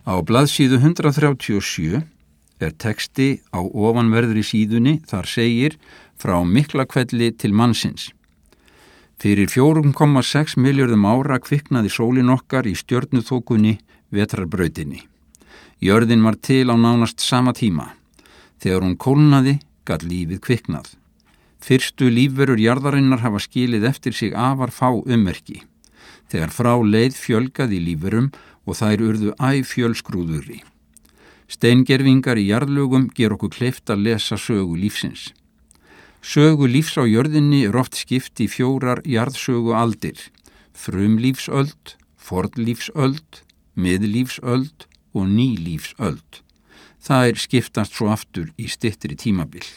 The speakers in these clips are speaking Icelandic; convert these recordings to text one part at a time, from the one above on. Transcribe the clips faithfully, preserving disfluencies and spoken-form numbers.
Á blaðsíðu hundrað þrjátíu og sjö er texti á ofanverðri síðunni, þar segir frá Miklahvelli til mannsins. Fyrir fjóra komma sex milljörðum ára kviknaði sólin okkar í stjörnuþokunni vetrarbrautinni. Jörðin var til á nánast sama tíma. Þegar hún kólnaði, gat lífið kviknað. Fyrstu lífverur jarðarinnar hafa skilið eftir sig afar fá ummerki. Þegar frá leið fjölgaði lífverum og þær urðu æ fjölskrúðugri. Steingervingar í jarðlögum ger okkur kleift að lesa sögu lífsins. Sögu lífs á jörðinni er oft skipt í fjórar jarðsögu aldir: frumlífsöld, fornlífsöld, miðlífsöld og nýlífsöld. Það er skiptast svo aftur í styttri tímabil.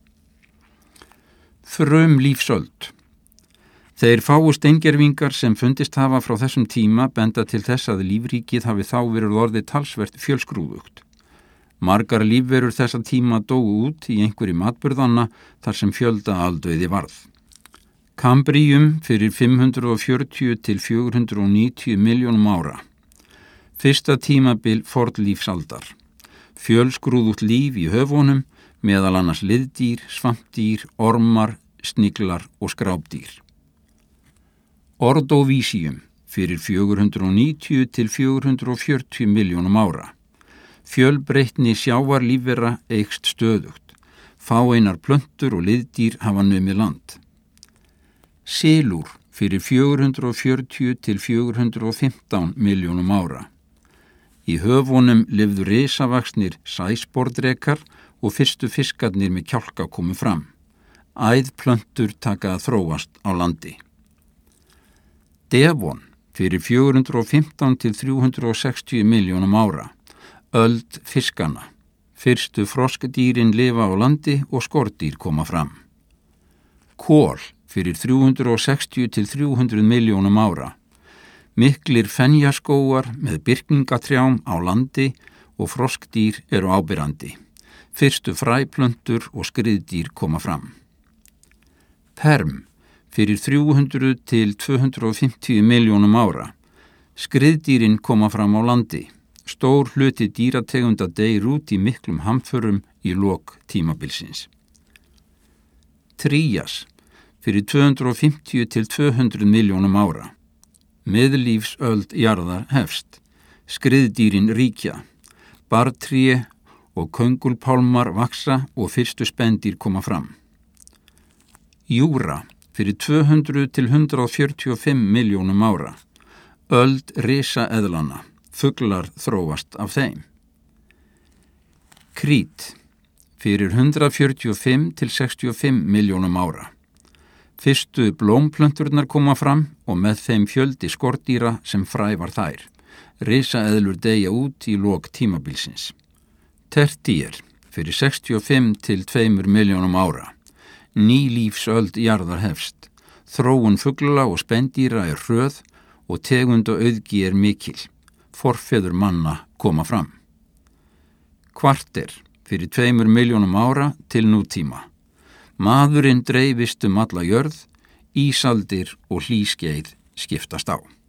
Frumlífsöld. Þeir fáu steingervingar sem fundist hafa frá þessum tíma benda til þess að lífríkið hafi þá verið orðið talsvert fjölskrúðugt. Margar lífverur þessa tíma dóu út í einhverjum atburðanna þar sem fjölda aldauði varð. Kambrium fyrir fimm hundruð fjörutíu til fjögur hundruð níutíu milljónum ára. Fyrsta tímabil fornlífsaldar. Fjölskrúðugt líf í höfunum, meðal annars liðdýr, svampdýr, ormar, sniglar og skrápdýr. Ordóvísíum fyrir fjögur hundruð níutíu til fjögur hundruð fjörutíu milljónum ára. Fjölbreytni sjávarlífvera eykst stöðugt. Fáeinar plöntur og liðdýr hafa numið land. Silúr fyrir fjögur hundruð fjörutíu til fjögur hundruð fimmtán milljónum ára. Í höfunum lifðu risavaxnir sæsporðdrekar og fyrstu fiskarnir með kjálka komu fram. Æðplöntur taka að þróast á landi. Devon fyrir fjögur hundruð fimmtán til þrjú hundruð sextíu milljónum ára. Öld fiskanna. Fyrstu froskdýrin lifa á landi og skordýr koma fram. Kol fyrir þrjú hundruð sextíu til þrjú hundruð milljónum ára. Miklir fenjaskógar með birkingatrjám á landi og froskdýr eru áberandi. Fyrstu fræplöntur og skriðdýr koma fram. Perm fyrir þrjú hundruð til tvö hundruð fimmtíu milljónum ára. Skriðdýrin koma fram á landi. Stór hluti dýrategunda deyr út í miklum hamförum í lok tímabilsins. Trías fyrir tvö hundruð fimmtíu til tvö hundruð milljónum ára. Miðlífsöld jarðar hefst. Skriðdýrin ríkja. Bartré og köngulpálmar vaksa og fyrstu spendýr koma fram. Júra fyrir tvö hundruð til hundrað fjörutíu og fimm milljónum ára. Öld risaeðlanna. Fuglar þróast af þeim. Krít fyrir hundrað fjörutíu og fimm til sextíu og fimm milljónum ára. Fyrstu blómplönturnar koma fram og með þeim fjöldi skordýra sem frævar þær. Risaeðlur deyja út í lok tímabilsins. Tertíer fyrir sextíu og fimm til tveimur milljónum ára. Nýlífsöld jarðar hefst. Þróun fugla og spendýra er hröð og tegund og auðgi er mikil. Forfeður manna koma fram. Kvarter fyrir tveimur milljónum ára til nútíma. Maðurinn dreifist um alla jörð, ísaldir og hlýskeið skiptast á.